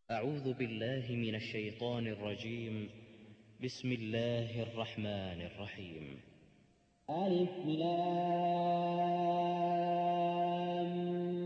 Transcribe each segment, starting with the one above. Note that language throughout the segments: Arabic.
أعوذ بالله من الشيطان الرجيم. بسم الله الرحمن الرحيم. ألف لام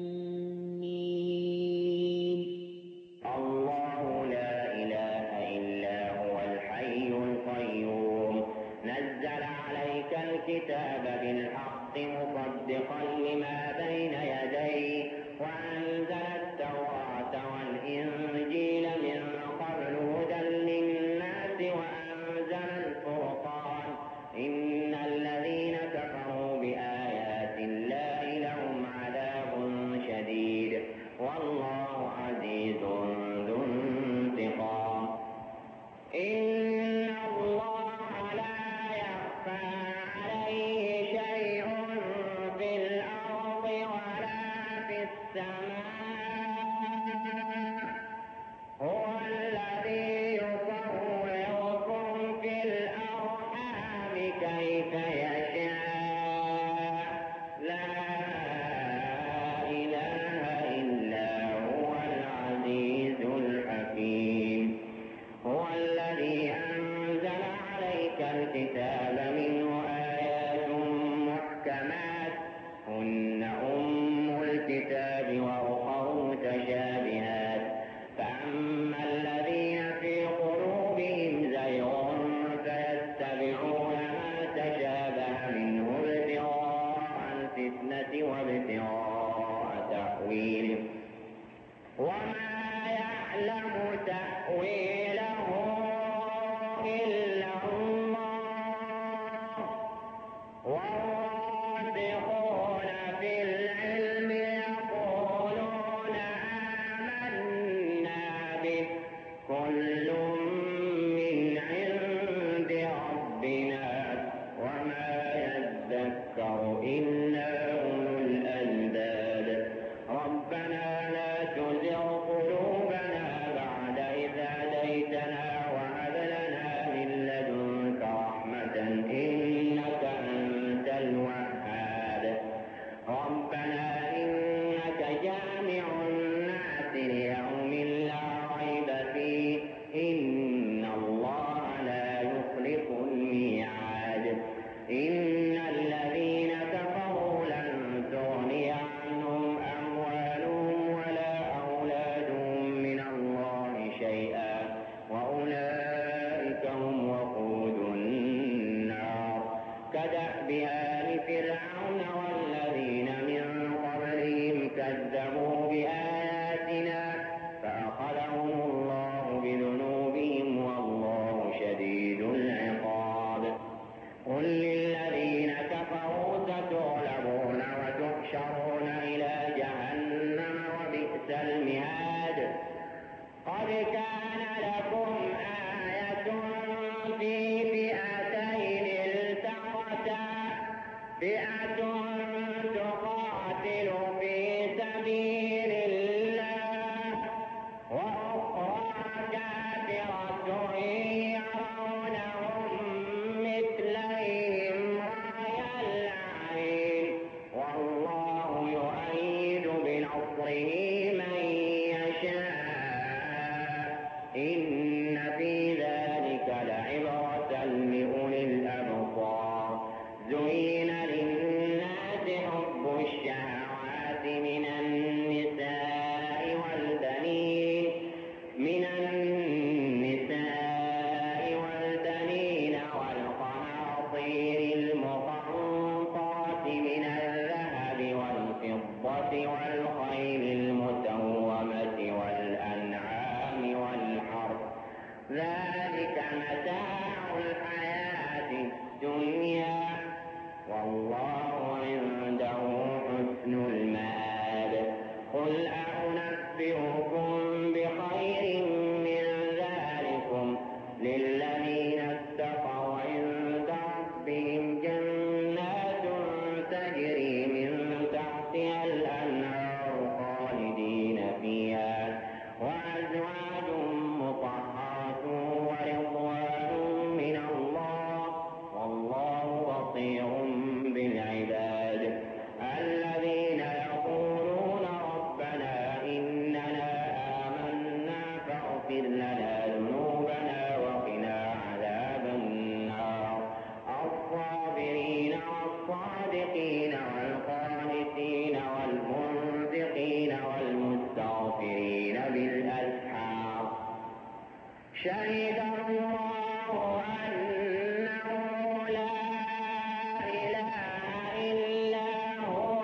ميم. الله لا إله إلا هو الحي القيوم نزل عليك الكتاب بالحق مصدقا لما بين يديه وأنزل التوراة والإنجيل من قبل هدى للناس وأنزل الفرقان إن الذين كفروا بآيات الله لهم عذاب شديد والله عزيز ذو انتقام. إن الله لا يخفى عليه شيء في الأرض ولا في السماء. هو الذي يصوركم في الأرحام كيف يشاء لا إله إلا هو العزيز الحكيم. هو الذي أنزل عليك الكتاب منه آيات محكمات هن أم الكتاب وأخر متشابهات فأما الذين في قلوبهم زيغ فيتبعون ما تشابه منه ابتغاء الفتنة وابتغاء تأويله وما يعلم تأويله إلا الله والراسخون في العلم يقولون آمنا به كل من عند ربنا وما يذكر إلا أولو الألباب. ربنا لا تزغ قلوبنا بعد إذ هديتنا وهب لنا من لدنك رحمة إنك أنت الوهاب. ربنا إنك جامع الناس ليوم لا ريب فيه إن الله لا يخلف الميعاد. إن الذين كفروا لن تغني عنهم أموالهم ولا أولادهم من الله شيئا وأولئك هم وقود النار. كدأب آل فرعون والذين من قبلهم كذبوا بآياتنا فأخذهم الله بذنوبهم والله شديد العقاب. قل للذين كفروا ستغلبون وتحشرون إلى جهنم وبئس المهاد. قد كان لكم آية في فئتين التقتا فئة تقاتل في سبيل الله وأخرى كافرة يرونهم مثليهم رأي العين والله يؤيد بنصره من يشاء إن شهد الله أنه لا إله إلا هو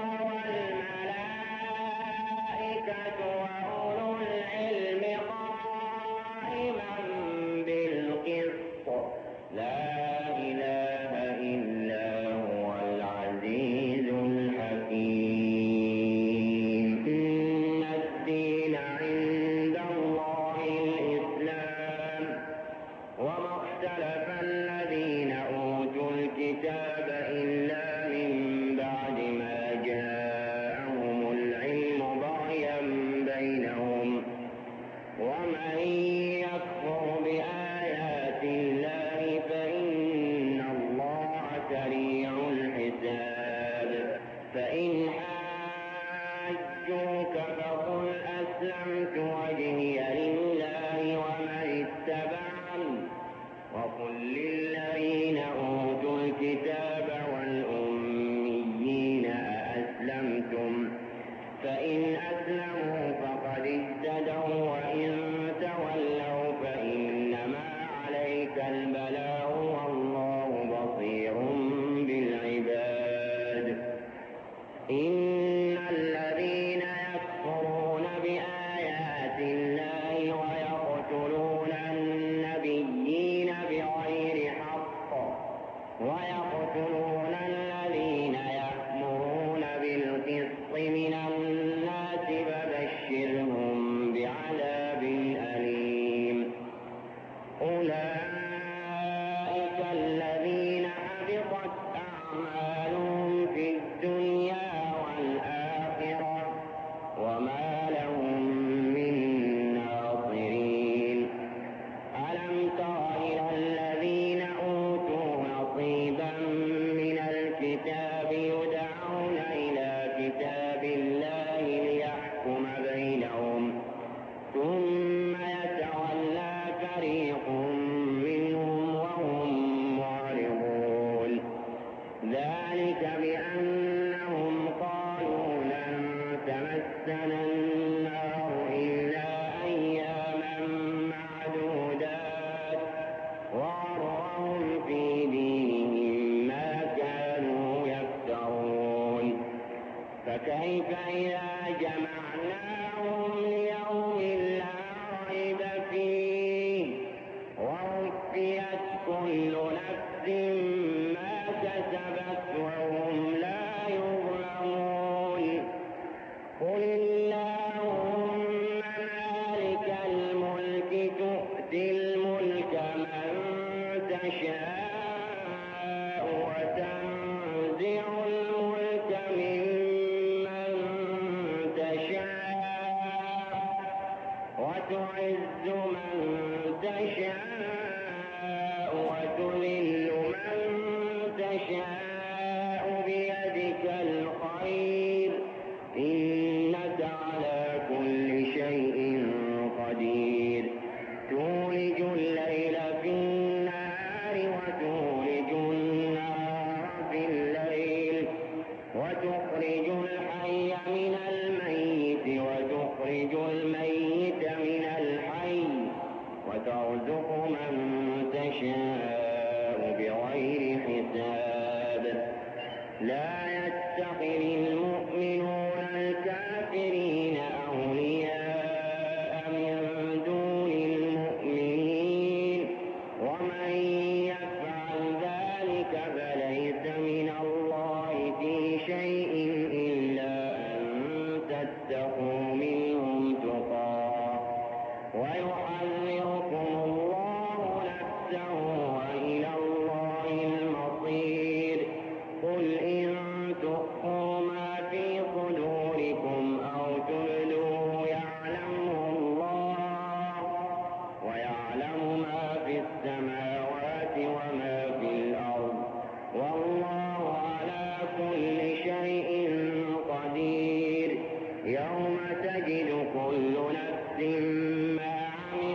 والملائكة وأولو العلم قائما بالقسط لا إله إلا هو العزيز الحكيم إن الدين عند الله الإسلام وما اختلف الذين أوتوا الكتاب إلا من بعد ما جاءهم العلم بغيا بينهم ومن يكفر بآيات الله فإن الله سريع الحساب فإن حاجوك فقل أسلمت وجهي لله ومن اتبعني وقل للذين أوتوا الكتاب والأميين أأسلمتم فإن أسلموا فقد اهتدوا وإن تولوا فإنما عليك البلاغ والله بصير بالعباد إن الذين يكفرون بآيات الله ويقتلون النبيين بغير حق ويقتلون الذين يأمرون بالقسط من الناس فبشرهم بعذاب أليم أولئك الذين حبطت أعمالهم في الدنيا والآخرة وما لهم من ناصرين ألم تر إلى الذين أوتوا نصيبا من الكتاب يدعون إلى كتاب الله ليحكم بينهم ثم يتولى فريق منهم وهم معرضون ذلك بأنهم قالوا لن تمسنا النار إلا أياما معدودات وغرهم في دينهم ما كانوا يفترون فكيف إذا جمعناهم ليوم لا ريب فيه ووفيت كل نفس ما كسبت وهم لا يظلمون قل اللهم مالك الملك تؤتي الملك من تشاء وتنزع الملك ممن تشاء وتعز من تشاء وتذل من تشاء بيدك الخير إنك على كل شيء قدير تولج الليل في النهار وتولج النهار في الليل وتخرج الحي من الميت وتخرج الميت من الحي وترزق من تشاء بغير حساب لا يتخذ المؤمنون الكافرين أولياء من دون المؤمنين ومن يفعل ذلك فليس من الله في شيء إلا أن تتقوا منهم تقاه ويحذركم الله نفسه وإلى الله المصير قل إن تخفوا ما في صدوركم أو تبدوه يعلمه الله ويعلم ما في السماوات وما في الأرض والله على كل شيء قدير يوم تجد كل نفس ما عملت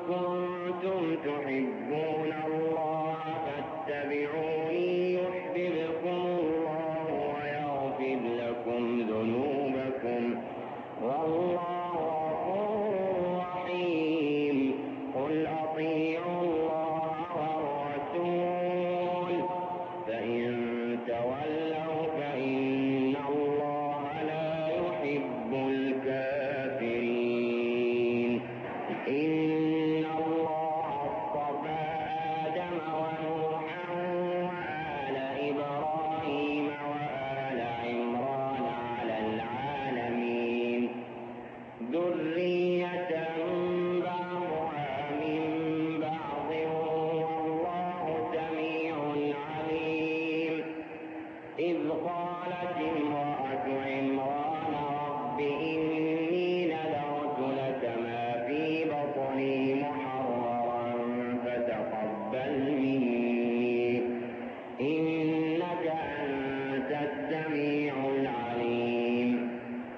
كنتم تحبون الله فاتبعوني يحببكم الله ويغفر لكم ذنوبكم والله غفور رحيم. قل أطيعوا الله والرسول فإن تولوا فإن الله لا يحب الكافرين. إن الله اصطفى آدم ونوحا وآل إبراهيم وآل عمران على العالمين ذرية بعضها من بعض والله سميع عليم. إذ قالت امرأة عمران رب إني نذرت لك ما في بطني محررا فتقبل مني إنك أنت السميع العليم.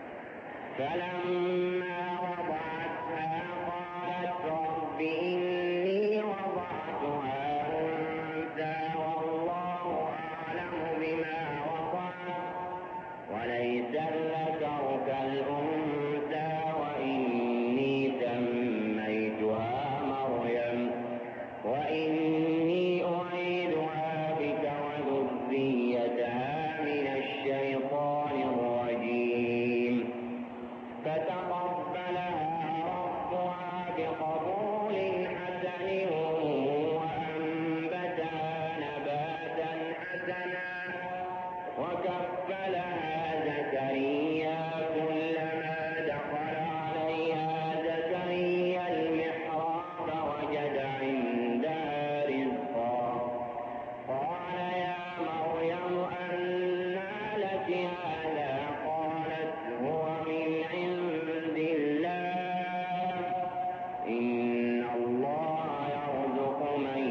فلما وضعتها قالت رب إني وضعتها أنثى والله أعلم بما وضعت وليس الذكر كالأنثى وإني سميتها مريم وإني أعيذها بك وذريتها من الشيطان الرجيم. فتقبلها ربها بقبول حسن وأنبتها نباتا حسنا وكفلها زكريا كلما دخل عليها زكريا المحراب وجد عندها رزقا قال يا مريم أنى لك هذا قالت هو من عند الله إن الله يرزق من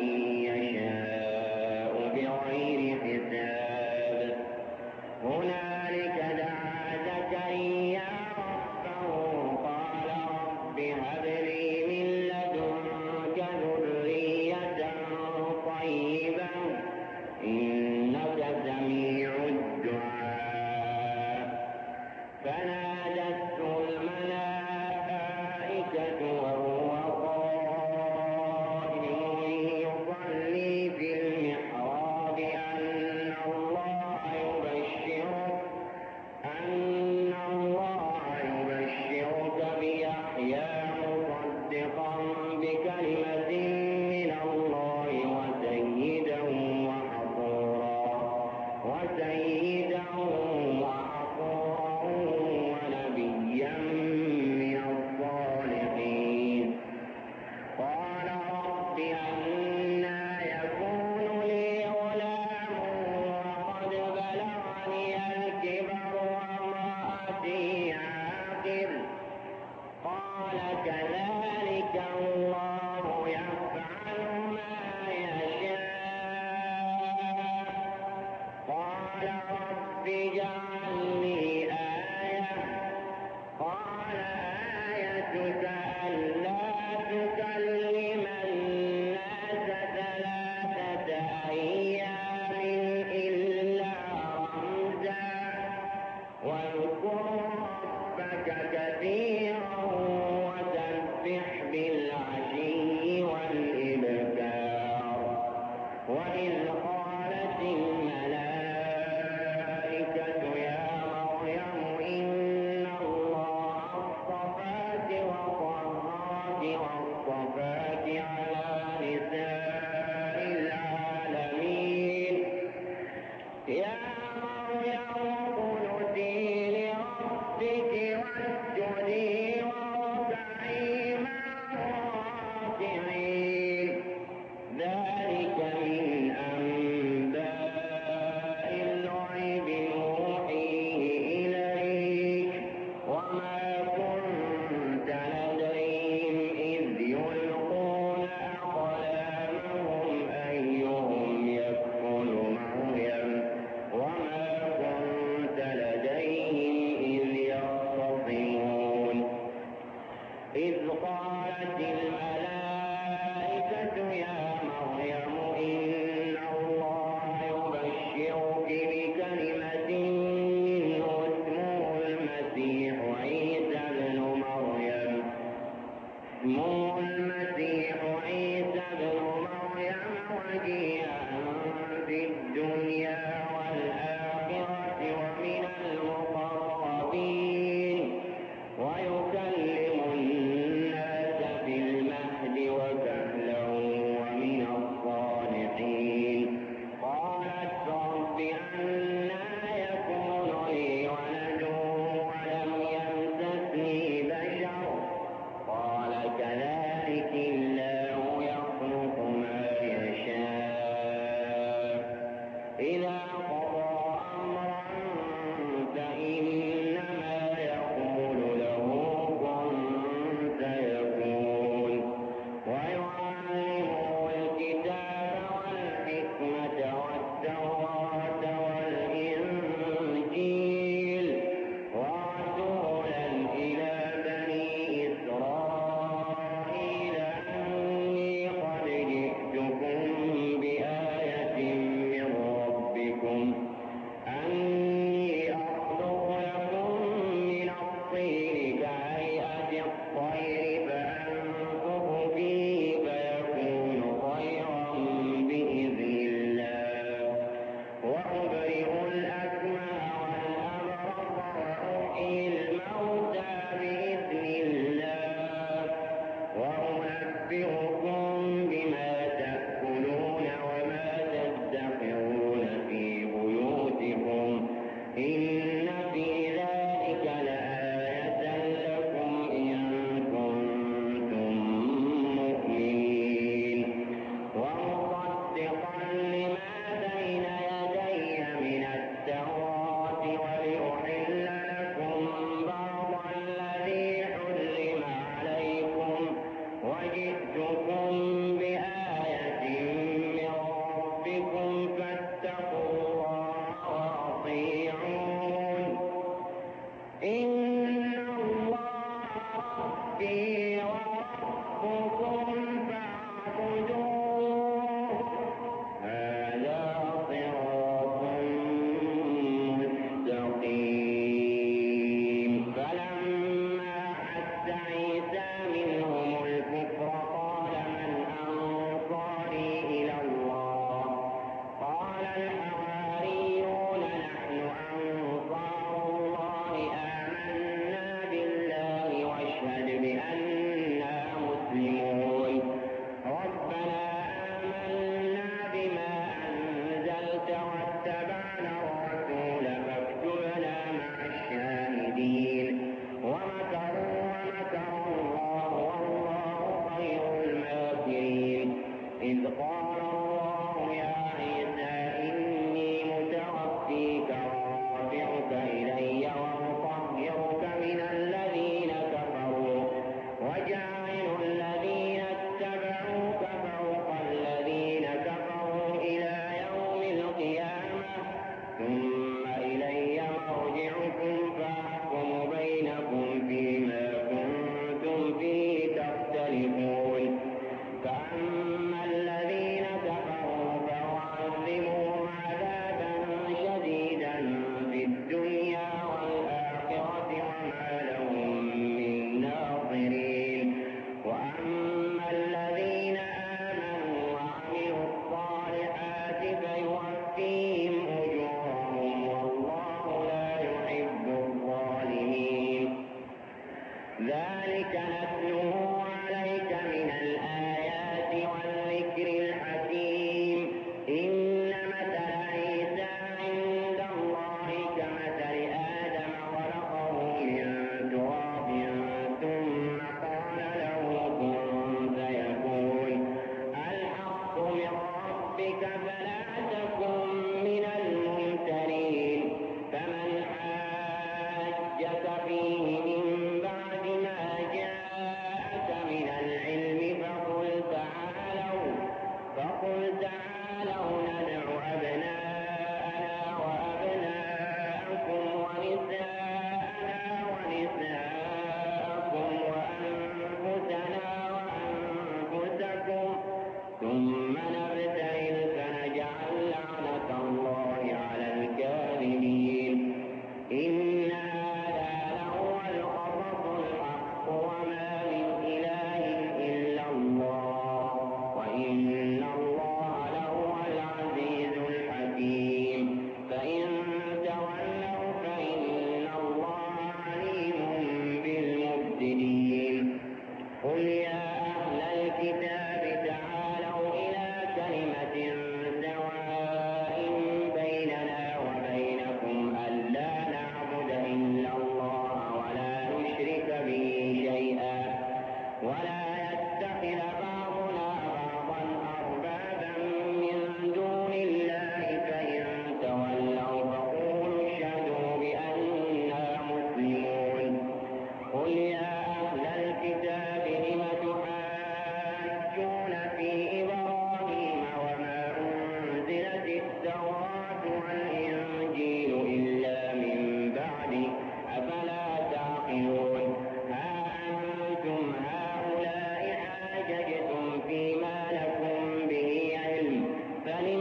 يشاء بغير حساب. هنالك دعا زكريا ربه قال رب هب لي من لدنك ذرية طيبة إنك سميع الدعاء. فنادته الملائكة وهو قائم يصلي في المحراب أن الله يبشرك بيحيى مصدقا بكلمة من الله وسيدا وحصورا ونبيا من الصالحين. قال رب أنى يكون لي غلام وقد بلغني الكبر وامرأتي عاقر قال كذلك الله يفعل ما يشاء. قال رب اجعل لي آية قال آيتك ألا تكلم الناس 3 أيام إلا رمزا واذكر ربك كثيرا وسبح بالعشي والإبكار. وإذ قالت الملائكة يا مريم إن الله اصطفاك وطهرك واصطفاك على نساء العالمين. يا مريم اقنتي لربك واسجدي واركعي مع الراكعين. ذلك من أنباء الغيب نوحيه إليك وما كنت لديهم إذ يلقون جئتكم بآية من ربكم فاتقوا الله وأطيعون إن الله ربي وربكم فاعبدوه هذا صراط مستقيم فلما حس عيسى منهم الكفر قال من أنصاري إلى الله قال الحواريون نحن أنصار الله آمنا بالله واشهد بأننا مسلمون ربنا آمنا بما أنزلت واتبعنا الرسول فاكتبنا مع الشاهدين ومكروا ومكر الله والله خير الماكرين إذ قال الله يا عيسى إني متوفيك ورافعك إلي ومطهرك من الذين كفروا وجاعل الذين اتبعوك فوق الذين كفروا إلى يوم القيامة ثم إلي مرجعكم فأحكم بينكم فيما كنتم فيه تختلفون فأما الذين كفروا فأعذبهم عذابا شديدا في الدنيا والآخرة وما لهم من ناصرين وأما الذين آمنوا وعملوا الصالحات فيوفيهم أجورهم والله لا يحب الظالمين ذلك نتلوه عليك من الآيات والذكر الحكيم إن مثل عيسى عند الله كمثل آدم خلقه من تراب ثم قال له كن فيكون الحق من ربك فلا تكن من الممترين فمن حاجك فيه من بعد ما جاءك من العلم فقل تعالوا ندع أبناءنا وأبناءكم ونساءنا ونساءكم وأنفسنا وأنفسكم ثم نبتهل فنجعل لعنة الله على الكاذبين إن هذا لهو القصص الحق وما من إله إلا الله وإن الله لهو العزيز الحكيم فإن تولوا فإن الله عليم بالمفسدين قل يا أهل الكتاب تعالوا إلى كلمة سواء بيننا وبينكم ألا نعبد إلا الله ولا نشرك به شيئا ولا يتخذ بعضنا بعضا أربابا من دون الله فإن تولوا فقولوا اشهدوا بأننا مسلمون قل يا أهل الكتاب لم تحاجون في إبراهيم وما أنزلت التوراة والإنجيل إلا من بعده أفلا تعقلون ها أنتم هؤلاء حاججتم فيما لكم به علم فلم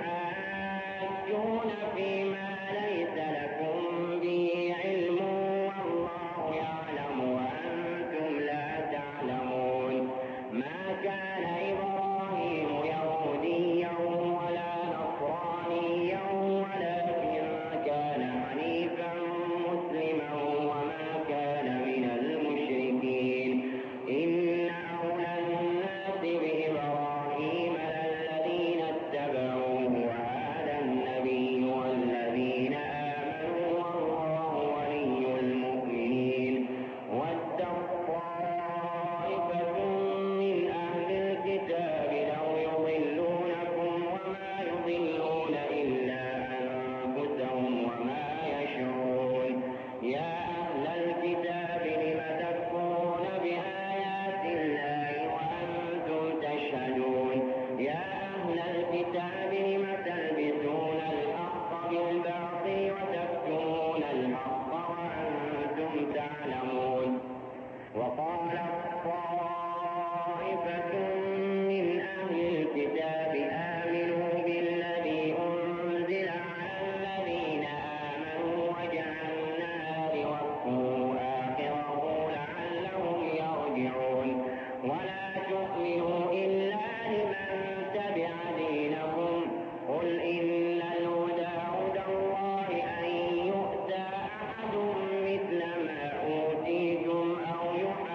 تحاجون فيما ليس لكم به علم والله يعلم وأنتم لا تعلمون ما كان إبراهيم يهوديا ولا نصرانيا ولكن كان حنيفا مسلما وما كان من المشركين إن أولى الناس بإبراهيم للذين اتبعوه وهذا النبي والذين آمنوا والله ولي المؤمنين ود طائفة من أهل الكتاب لو يؤمن إلا لمن تبع دينكم قل إن الهدى هدى الله أن يؤتى أحد مثل ما أوتيتم أو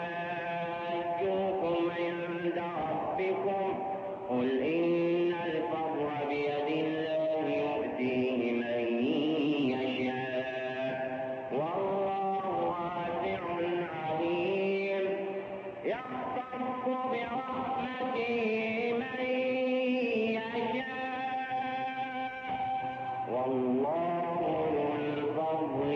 يحاجوكم عند ربكم قل إن الفضل بيد الله يؤتيه من يشاء والله واسع عليم يختص برحمته من يشاء والله ذو الفضل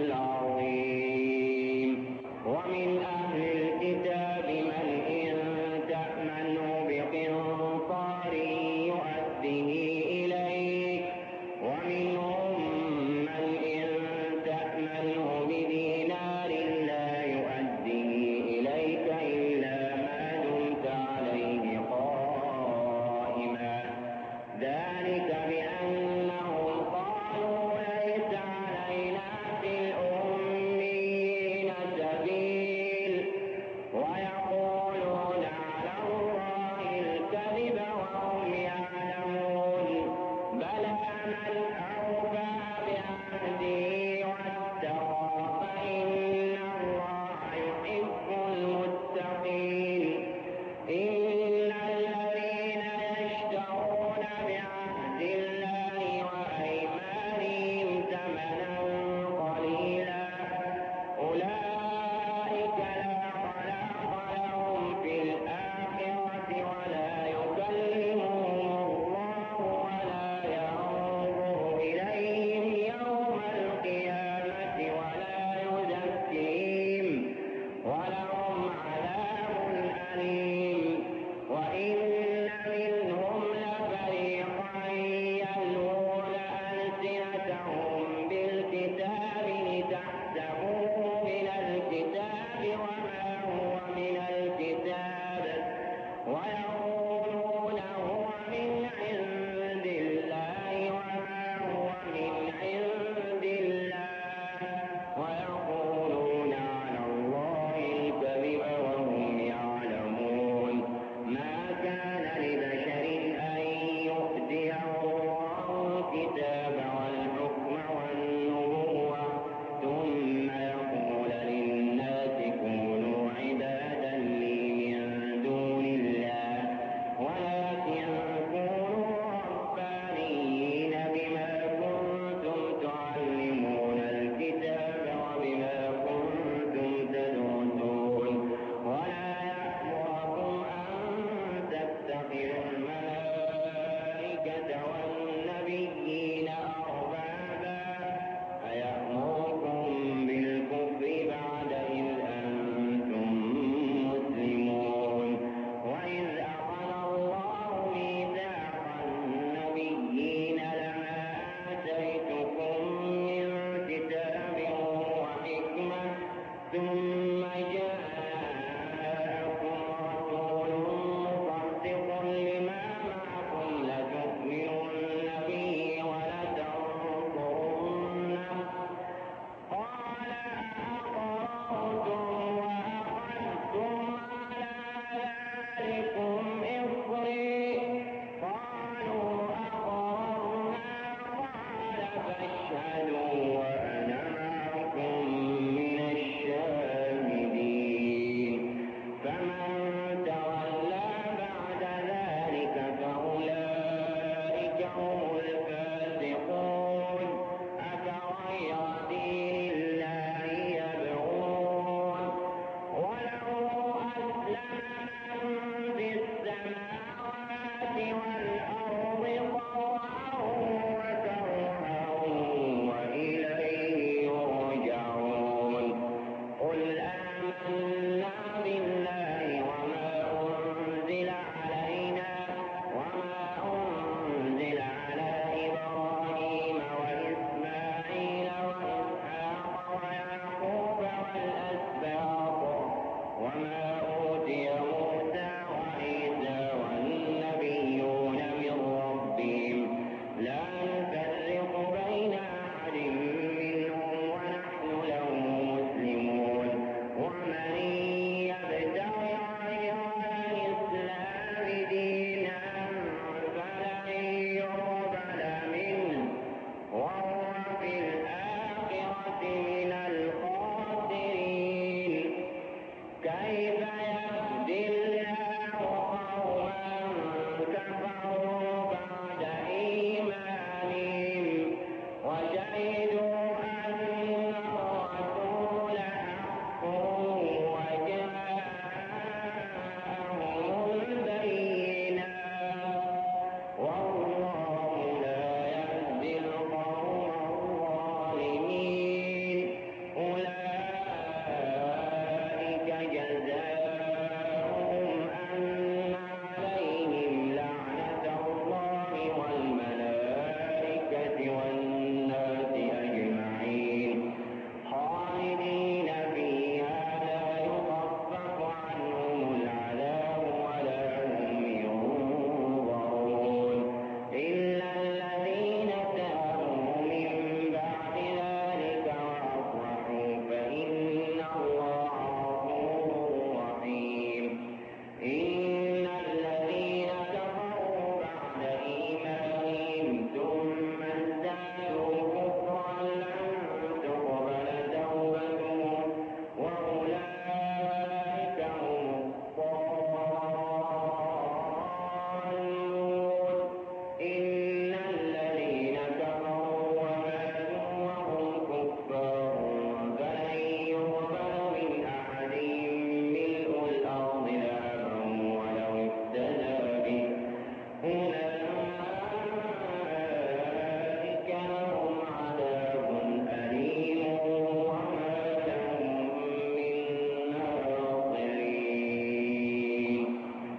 العظيم ومن أهل الكتاب من إن تأمنه بقنطار يؤده إليك ومنهم من إن تأمنه بدينار لا يؤده إليك إلا ما دمت عليه قائما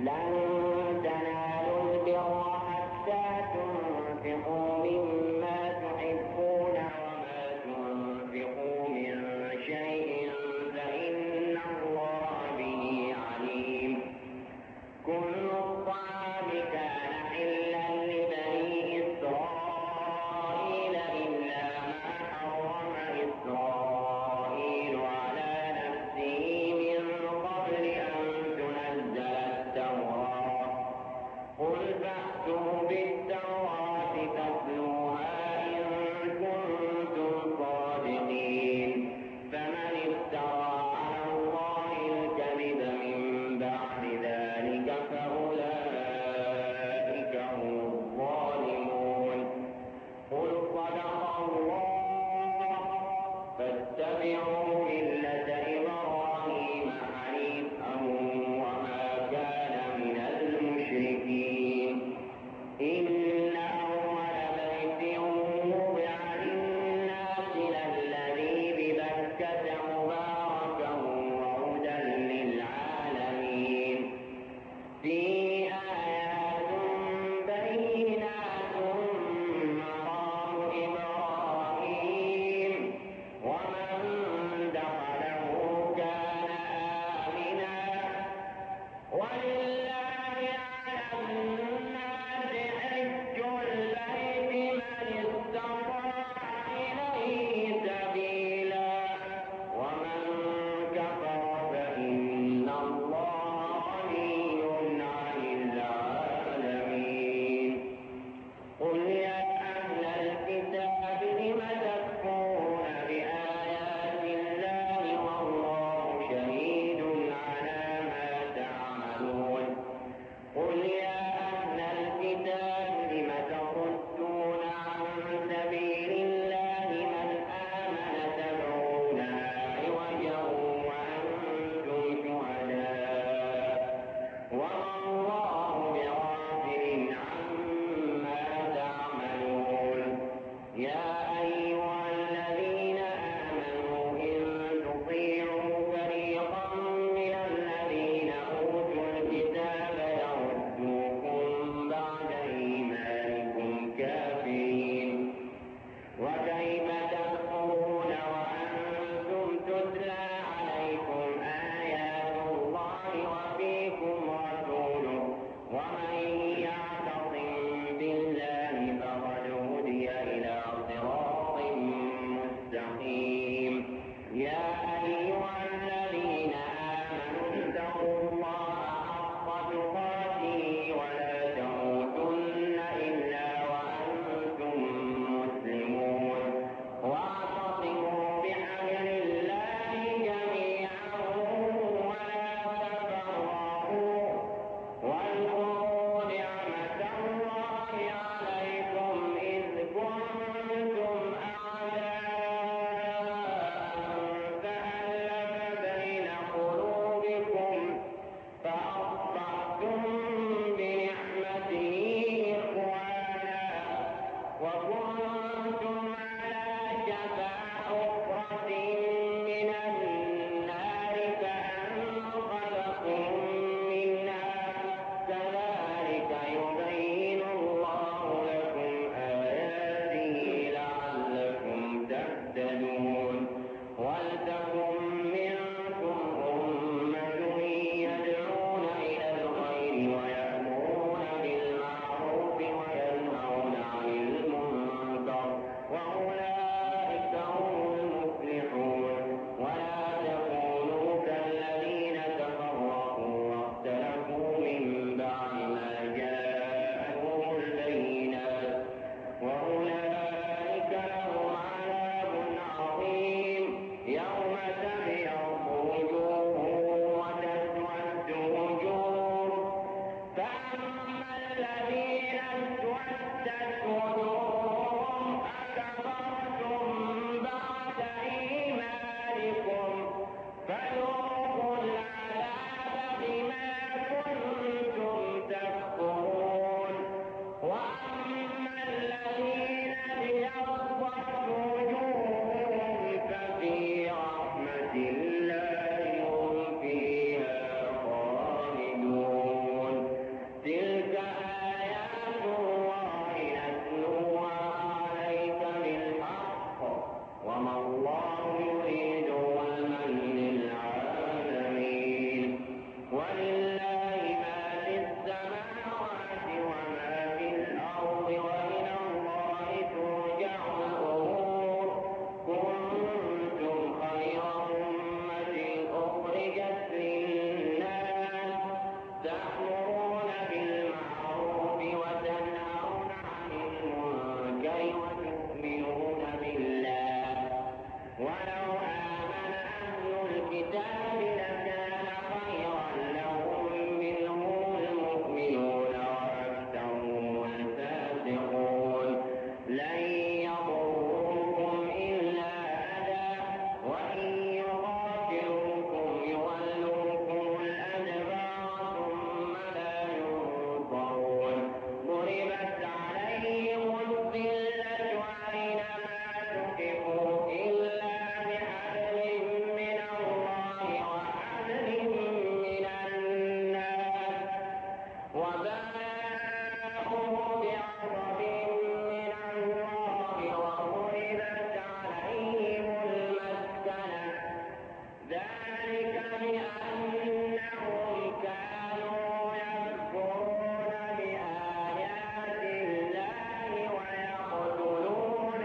لن تنالوا البر حتى تنفقوا مما تحبون وما تنفقوا من شيء فإن الله به عليم كل الطعام كان حلا لبني إسرائيل إلا ما حرم إسرائيل على نفسه من قبل أن تنزل التوراة وباءوا بغضب من الله وضربت عليهم المسكنة ذلك بأنهم كانوا يكفرون بآيات الله ويقتلون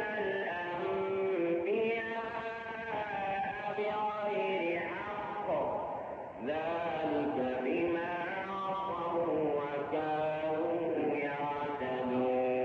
الأنبياء بغير حق ذلك بما عصوا وكانوا يعتدون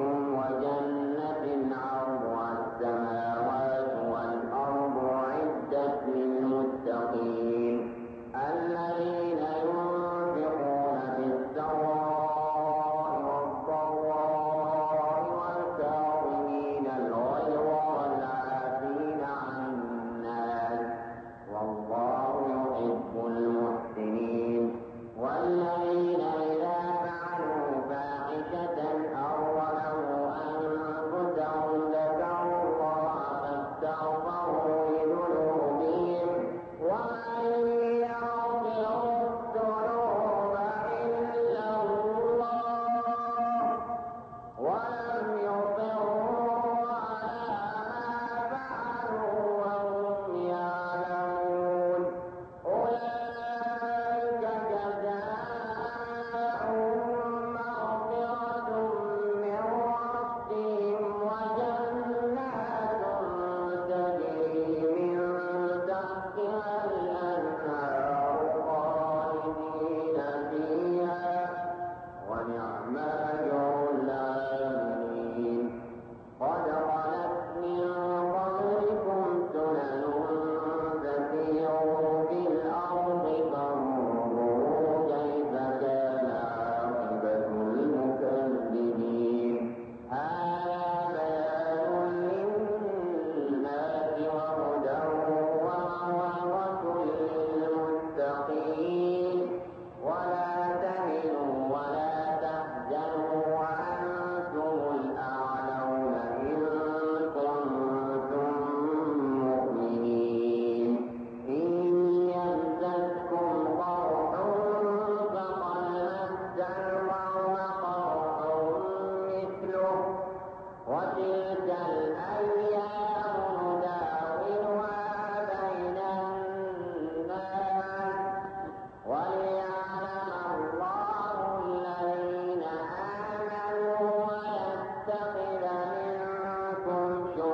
ربكم وجنة عرضها السماوات والأرض أعدت للمتقين الذين ينفقون في السراء والضراء والكاظمين الغيظ والعافين عن الناس والله يحب المحسنين والذين إذا فعلوا فاحشة أو ظلموا أنفسهم ذكروا الله فاستغفروا لذنوبهم ومن يغفر الذنوب إلا الله ولم يصروا على ما فعلوا وهم يعلمون أولئك جزاؤهم مغفرة من ربهم وجنات تجري من تحتها الأنهار خالدين فيها ونعم أجر العاملين قد خلت من قبلكم سنن فسيروا في الأرض فانظروا كيف كان عاقبة المكذبين هذا بيان للناس وهدى وموعظة للمتقين ولا تهنوا ولا تحزنوا وأنتم الأعلون إن كنتم مؤمنين إن يمسسكم قرح فقد مس القوم قرح مثله وتلك الأيام نداولها بين الناس وليعلم الله الذين آمنوا ويتخذ منكم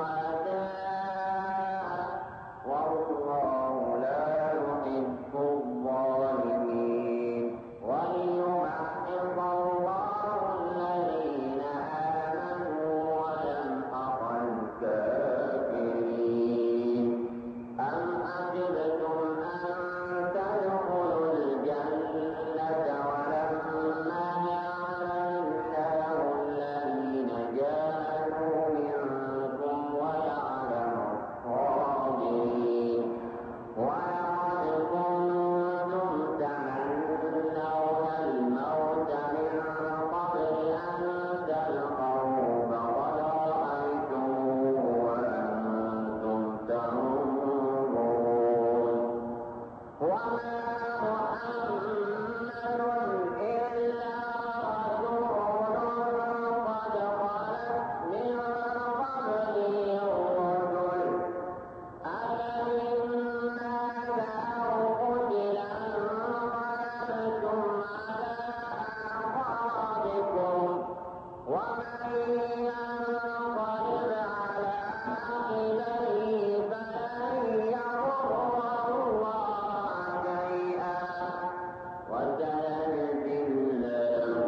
شهداء والله لا يحب الظالمين وليمحص الله الذين آمنوا ويمحق الكافرين أم حسبتم أن تدخلوا الجنة ولما يعلم الله الذين جاهدوا منكم ويعلم الصابرين ولقد كنتم تمنون الموت من قبل أن تلقوه فقد رأيتموه وأنتم تنظرون وما محمد إلا رسول قد خلت من قبله الرسل أفإن مات أو قتل انقلبتم على أعقابكم ومن ينقلب على عقبيه فلن يضر الله شيئا وسيجزي الله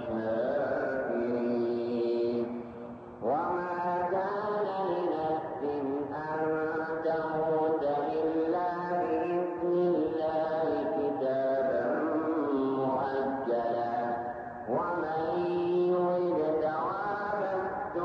الشاكرين وما كان لنفس أن تموت إلا بإذن الله كتابا مؤجلا ومن يرد ثواب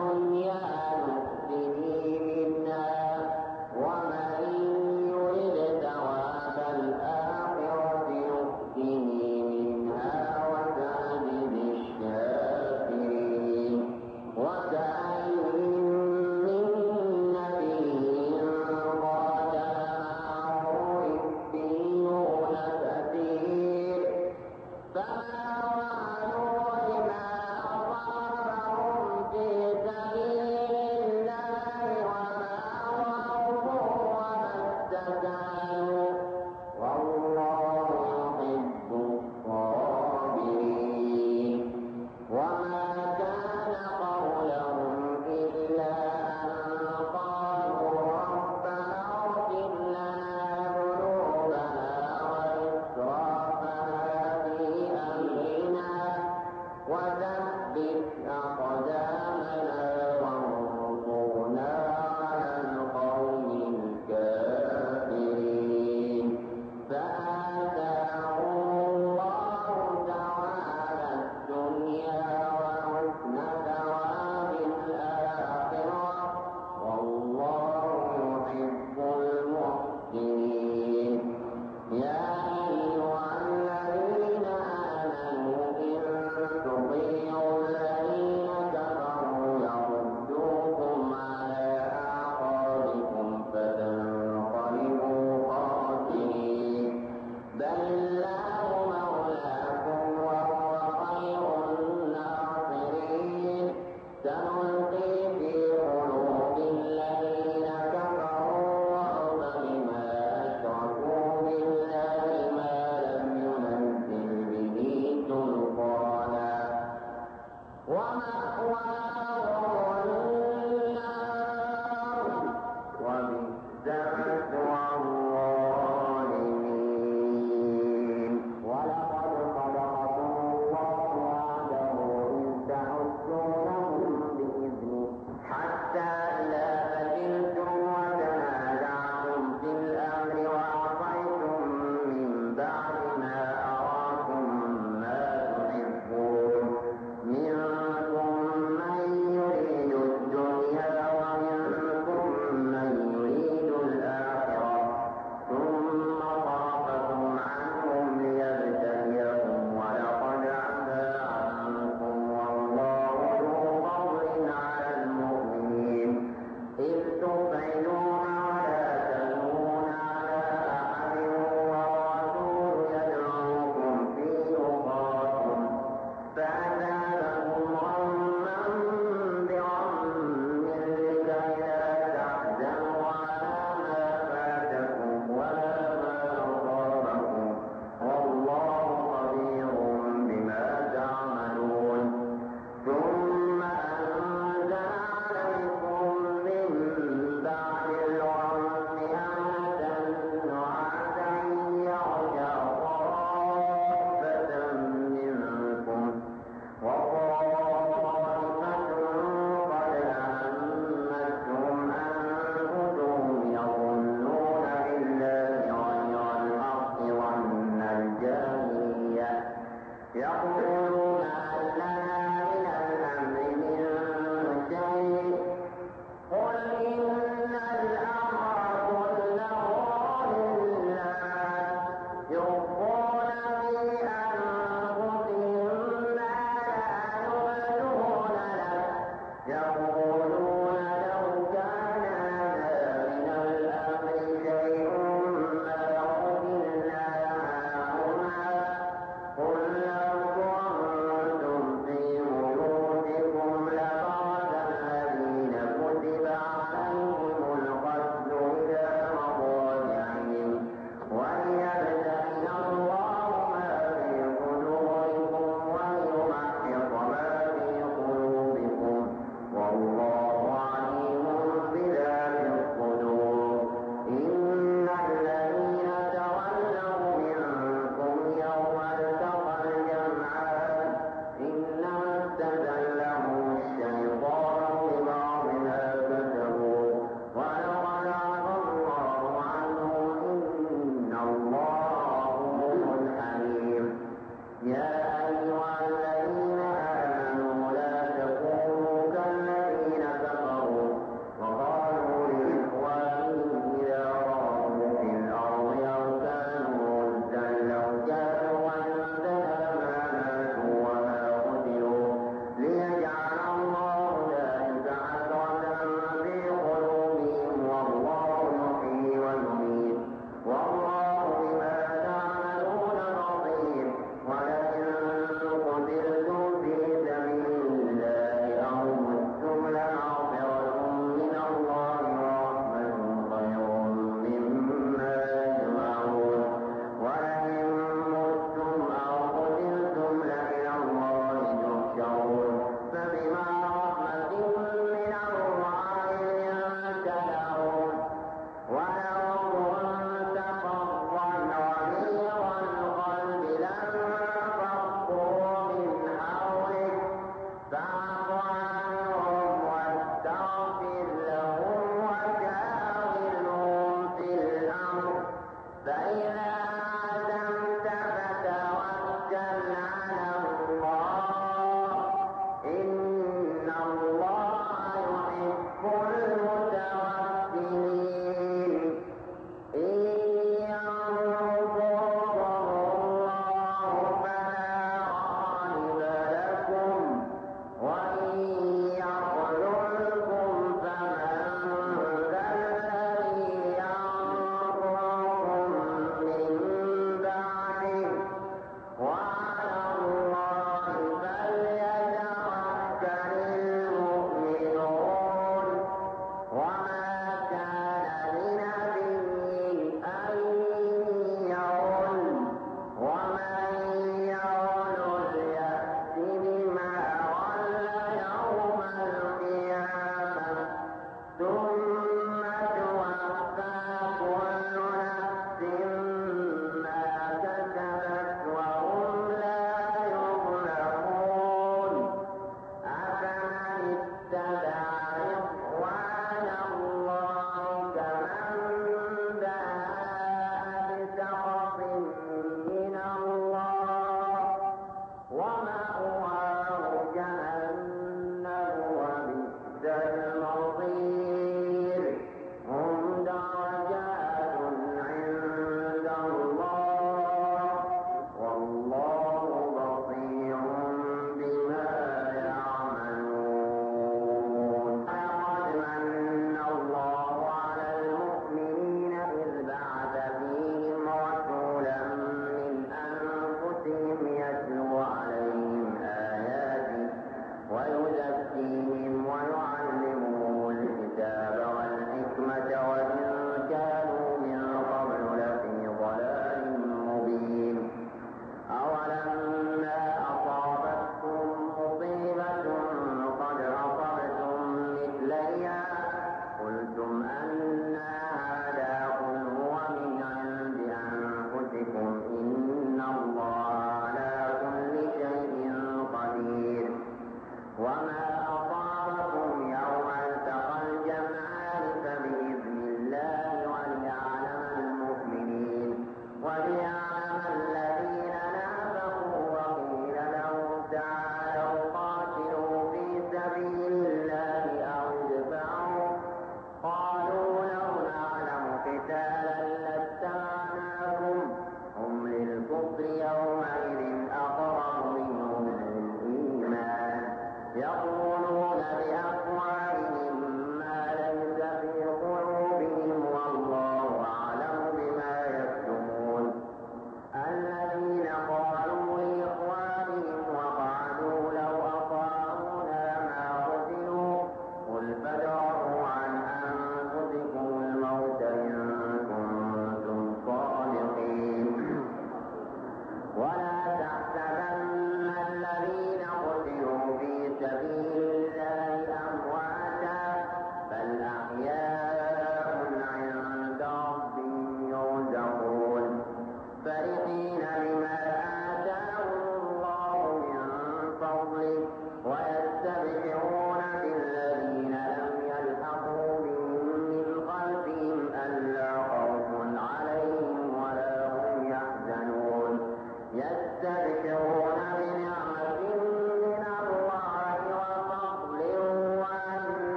سنلقي في قلوب الذين كفروا الرعب بما أشركوا بالله ما لم ينزل به سلطانا ومأواهم النار وبئس مثوى الظالمين ولقد صدقكم الله وعده إذ تحسونهم بإذنه حتى إذا فشلتم وتنازعتم في الأمر وعصيتم من بعد ما أراكم ما تحبون منكم من يريد الدنيا ومنكم من يريد الآخرة ثم صرفكم عنهم ليبتليكم ولقد عفا عنكم والله ذو فضل على المؤمنين إذ تفيدون ولا تلوون على أحد والرسول يدعوكم في أخراكم فأثابكم غما بغم لكي لا تحزنوا على ما فاتكم ولا ما أصابكم والله خبير بما تعملون ثم أنزل عليكم من بعد الغم أمنة نعاسا يغشى طائفة منكم وطائفة قد أهمتهم أنفسهم يظنون بالله غير الحق ظن الجاهلية يقولون هل لنا من الأمر من شيء قل إن الأمر كله لله يخفون في أنفسهم ما لا يبدون لك يقولون لو كان لنا من الأمر شيء ما قتلنا هاهنا قل لو كنتم في بيوتكم لبرز الذين كتب عليهم القتل إلى مضاجعهم وليبتلي الله ما في صدوركم وليمحص ما في قلوبكم والله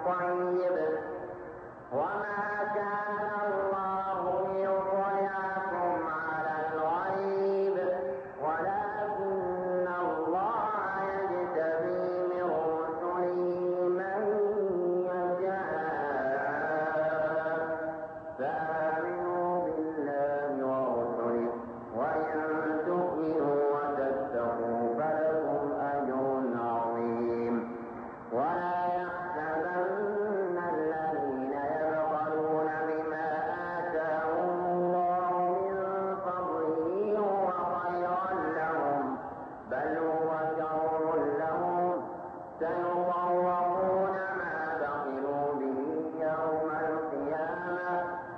الطيب وما كان الله ليطلعكم على الغيب ولكن الله يجتبي من رسله من يشاء فآمنوا بالله ورسله وإن تؤمنوا وتتقوا فلكم أجر عظيم ولا يحسبن الذين يبخلون بما آتاهم الله من فضله هو خيرا لهم بل هو شر لهم سيطوقون ما بخلوا به يوم القيامة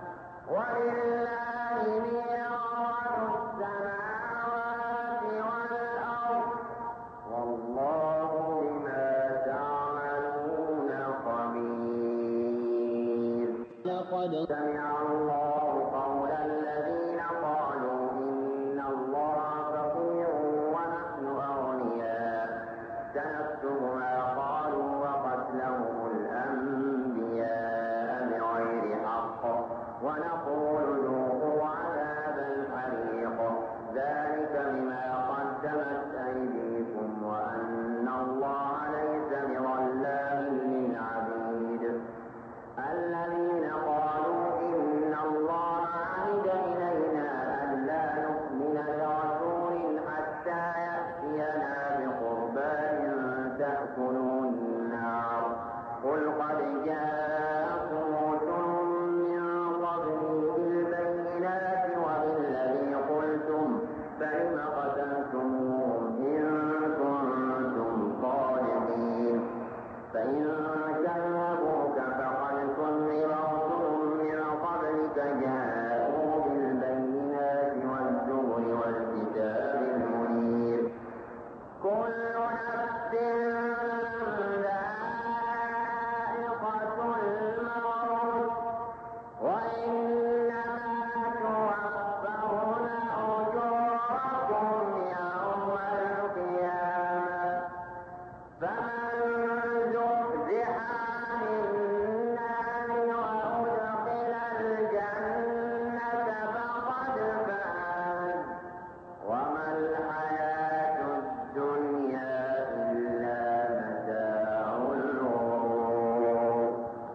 ولله ميراث السماوات والأرض والله بما تعملون خبير. لقد سمع الله قول الذين قالوا إن الله فقير ونحن أغنياء سنكتب ما قالوا وقتلهم الأنبياء بغير حق ونقول ذوقوا عذاب الحريق ذلك بما قدمت أيديكم وأن الله ليس بظلام للعبيد. الذين قالوا إن الله عهد إلينا ألا نؤمن لرسول حتى يأتينا بقربان تأكله النار قل قد جاءكم رسل من قبلي بالبينات وبالذي قلتم فلم قتلتموهم إن كنتم صادقين فإن كذبوك فقد كذب رسل من قبلك جاءوا بالبينات والزبر والكتاب المنير كل نفس ذائقة الموت وإنما توفون أجوركم يوم القيامة فمن زحزح عن النار وأدخل الجنة فقد فاز وما الحياة الدنيا إلا متاع الغرور.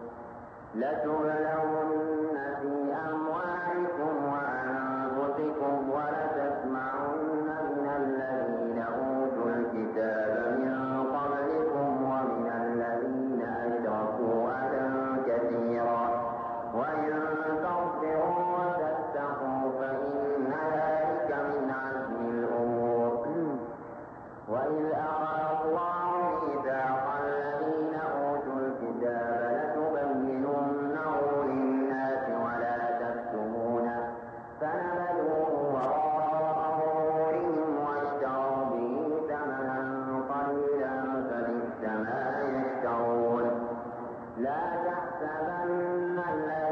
لتبلون في أموالكم وأنفسكم ولتسمعن من الذين أوتوا الكتاب من قبلكم ومن الذين أشركوا أذى كثيرا وإن تصبروا وتتقوا فإن ذلك من عزم الأمور. وإذ أخذ الله ميثاق الذين أوتوا الكتاب لتبيننه للناس ولا تكتمونه فنبذوه وراء ظهورهم واشتروا به ثمنا قليلا فبئس ما يشترون. لا تحسبن الذين